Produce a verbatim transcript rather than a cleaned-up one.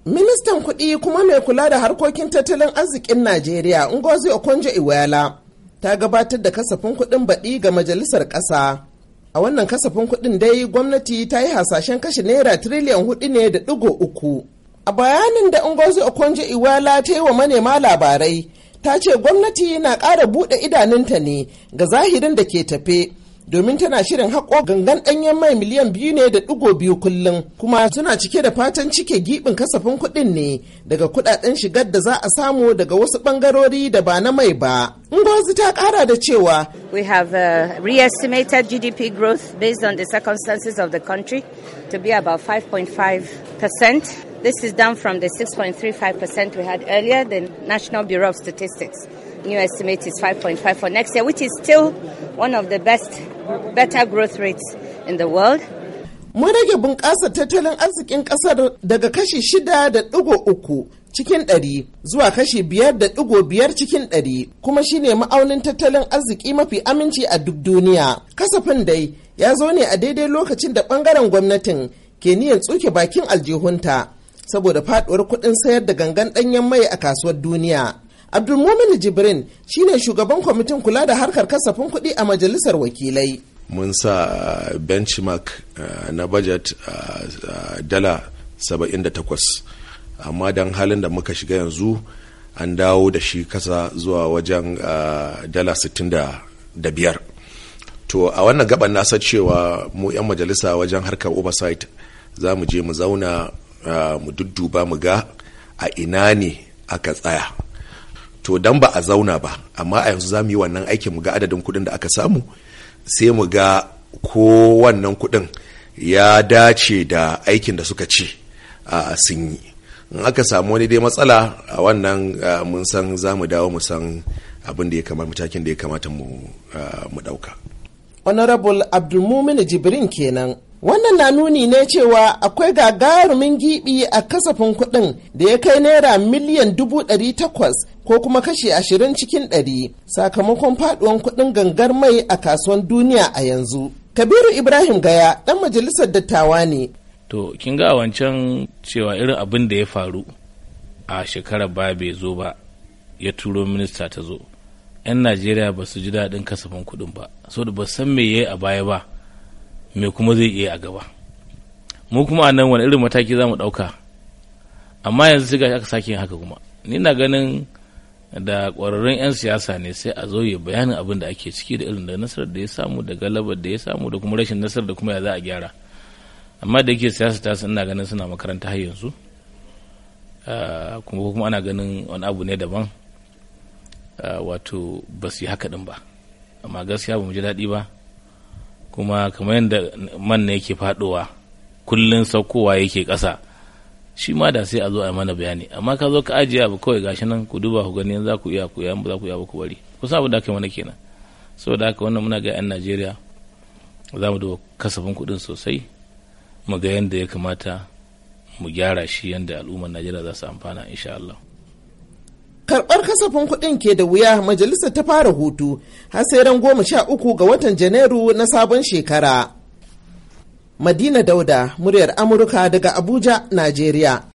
Ministan kuɗi kuma mai kula da harkokin tattalin arzikin Najeriya Ngozi Okonjo-Iweala ta gabatar da kasafin kuɗin baɗi ga majalisar ƙasa. A wannan kasafin kuɗin dai gwamnati ta yi hasashen kashe naira tiriliyan hudu ne da ɗigo uku. A bayanin da Ngozi Okonjo-Iweala ta yi wa manema labarai, ta ce gwamnati na ƙara buɗe idanunta ne ga zahirin da ke tafe, domin tana shirin haƙo gangan ɗanyen mai miliyan biyu ne da ɗigo biyu kullum, kuma suna cike da fatan cike giɓin kasafin kuɗin ne daga kuɗaɗen shigar da za a samu daga wasu ɓangarori da ba na mai ba. Ngozi ta ƙara da cewa, We have uh, re-estimated G D P growth based on the circumstances of the country to be about five point five percent. This is down from the six point three five percent we had earlier, the National Bureau of Statistics. New estimate is five point five for next year, which is still one of the best, better growth rates in the world. Mun rage bunƙasar tattalin arzikin ƙasar daga kashi shida da ɗigo uku cikin ɗari zuwa kashi biyar da ɗigo biyar cikin ɗari, kuma shine ma'aunin tattalin arziki mafi aminci a duk duniya. Kasafin dai ya zo ne a daidai lokacin da ɓangaren gwamnatin ke niyyar tsuke bakin aljihunta saboda faɗuwar kuɗin sayar da gangan ɗanyen mai a kasuwar duniya. Abdulmumin Jibrin shine shugaban kwamitin kula da harkar kasafin kuɗi a majalisar wakilai. Mun sa benchmark uh, na budget uh, uh, dala saba'in da takwas, amma don halin da muka shiga yanzu an dawo da shi kasa zuwa wajen uh, dala sittin da biyar. To a wannan gaban nasa cewa mu 'yan majalisa wajen harkar oversight za mu je mu zauna uh, mu dudduba mu ga a ina ne aka tsaya. To dan ba a zauna ba, amma a yanzu za mu yi wannan aikin mu ga adadin kuɗin da aka samu, sai mu ga ko wannan kuɗin ya dace da aikin da suka ce a sun yi. In aka samu wani dai matsala a wannan mun san za mu dawo mu san abin da ya kamata, matakin da ya kamata mu ɗauka. Honorable Abdulmumin Jibrin kenan. Wannan na nuni ne cewa akwai gagarumin gibi a kasafin kuɗin da ya kai naira miliyan dubu ɗari takwas ko kuma kashi ashirin cikin ɗari sakamakon faɗuwan kuɗin gangar mai a kasuwan duniya a yanzu. Kabiru Ibrahim Gaya ɗan majalisar dattawa ne. To kin ga a wancan cewa irin abin da ya faru a shekarar baya bai zo ba, ya turo minista ta zo. 'Yan Najeriya ba su ji daɗin kasafin kuɗin ba, saboda ba san me yayi a baya ba, me kuma zai iya a gaba. Mu kuma a nan wani irin mataki za mu ɗauka, amma yanzu sai ga aka sake yin haka kuma. Ni na ganin da ƙwararrun 'yan siyasa ne sai a zo ya bayanin abin da ake ciki da irin da nasarar da ya samu da galabar da ya samu da kuma rashin nasarar da kuma ya za a gyara. Amma da yake siyasa ta ina ganin suna makaranta har yanzu, kuma kuma ana ganin wani abu ne daban, wato ba su yi haka ɗin ba. Amma gaskiya ba mu ji daɗi ba, kuma kamar yadda man ne yake faɗowa kullum saukowa yake ƙasa, shi ma da sai a zo a mana bayani. Amma ka zo ka ajiye abu kawai gashi nan ku duba ku gani yanzu za ku iya ku yan ba za ku iya ba ku bari, kusa abu da aka yi mana kenan. Saboda haka wannan muna ga 'yan Najeriya za mu duba kasafin kuɗin sosai mu ga yadda ya kamata mu gyara shi yadda al'ummar Najeriya za su amfana insha Allah. Karɓar kasafin kuɗin ke da wuya, majalisar ta fara hutu har sai ran goma sha uku ga watan Janairu na sabon shekara. Madina Dauda, muryar Amurka daga Abuja, Najeriya.